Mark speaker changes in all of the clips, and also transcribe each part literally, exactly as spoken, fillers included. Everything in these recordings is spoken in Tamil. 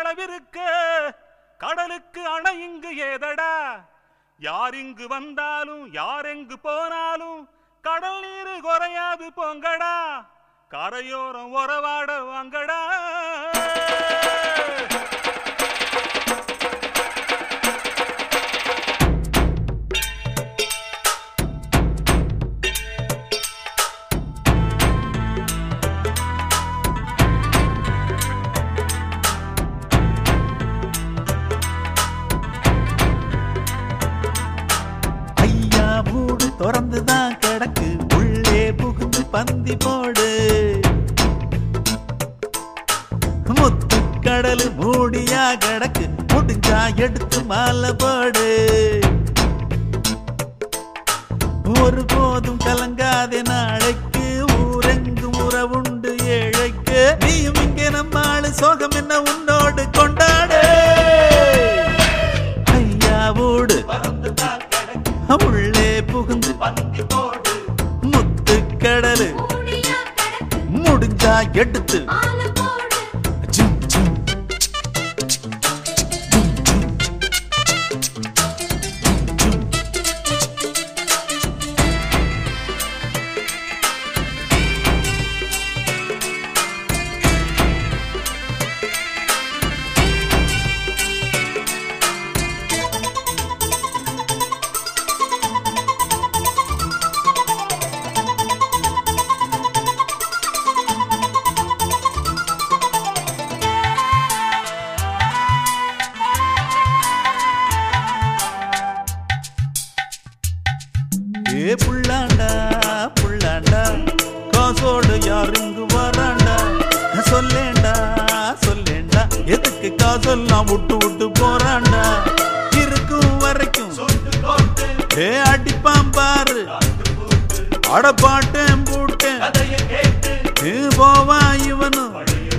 Speaker 1: அளவிற்கு கடலுக்கு அணை இங்கு ஏதடா யார் இங்கு வந்தாலும் யார் எங்கு போனாலும் கடல் நீரு குறையாது போங்கடா கரையோரம் உறவாட வாங்கடா
Speaker 2: திறந்துதான் கிடக்கு உள்ளே புகுந்து பந்தி போடு முத்துக்கடல் மூடியா கிடக்கு முடிஞ்சா எடுத்து மாலை போடு ஒரு போதும் கலங்காதே நாளைக்கு ஊரெங்கும் உறவுண்டு ஏழைக்கு நீயும் இங்கே நம்ம ஆளு சோகம் என்ன உன்னோடு கொண்டாடு ஐயாவோடு உள்ளே புகுந்து பந்தி போடு முத்துக்கடல் முடிஞ்சா எடுத்து ஏ புள்ளாண்டா புள்ளாண்டா காசோடு யார் இங்கு வராண்டா சொல்லேண்டா சொல்லேண்டா எதுக்கு காசெல்லாம் விட்டு விட்டு போறாண்டா இருக்கும் வரைக்கும் ஏ அடிப்பாம் பாரு அடப்பாட்டேன் போட்டேன் போவா இவனும்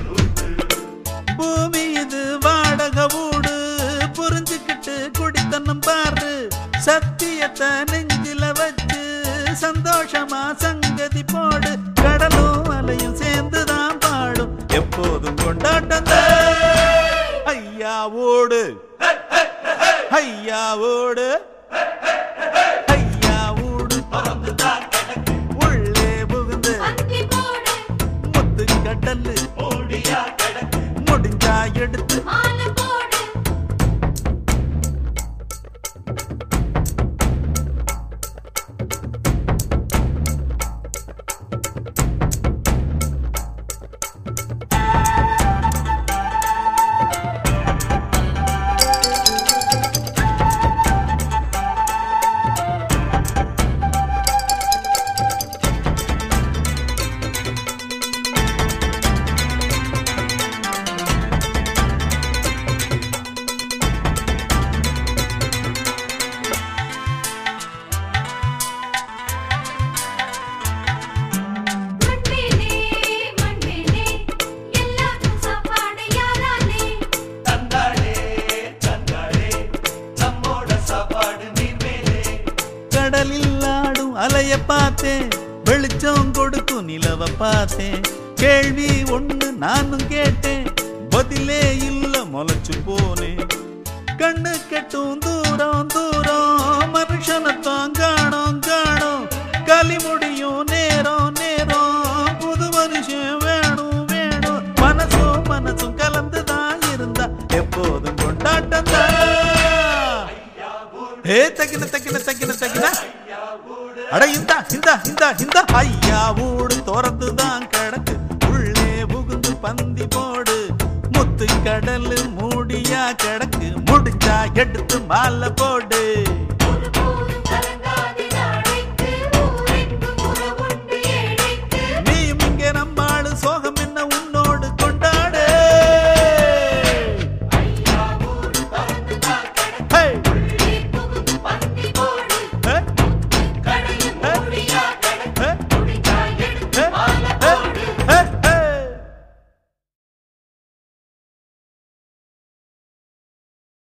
Speaker 2: பூமி இது வாடகை வீடு புரிஞ்சுக்கிட்டு குடித்தனம் பாரு சத்தியத்தை நெஞ்சில வச்சு சந்தோஷமா சங்கதி போடு கடலும் அலையும் சேர்ந்துதான் பாடும் எப்போதும் கொண்டாட்டம் ஐயா ஓடு ஐயா ஓடு ஐயா ஓடு உள்ளே புகுந்து முத்து கடல் முடிஞ்சா எடுத்து கடலில் ஆடும் அலைய பார்த்தேன் வெளிச்சம் கொடுக்கும் நிலவ பார்த்தேன் கேள்வி ஒண்ணு நானும் கேட்டேன் பதிலே இல்ல முளைச்சு போனேன் கண்ணு கெட்டும் தூரம் தூரம் மனுஷனத்தான் காணோம் காணோம் களி முடியும் நேரம் நேரம் புது மனுஷன் வேணும் வேணும் மனசும் மனசும் கலந்துதான் இருந்தா எப்போதும் கொண்டாட்டம் ஏ தக்கின தக்கின தக்கின தக்கின அட இந்த இந்த இந்த இந்த ஐயா ஊடு திறந்துதான் கிடக்கு உள்ளே புகுந்து பந்தி போடு முத்து கடல் மூடியா கிடக்கு முடிஞ்சா எடுத்து மாலை போடு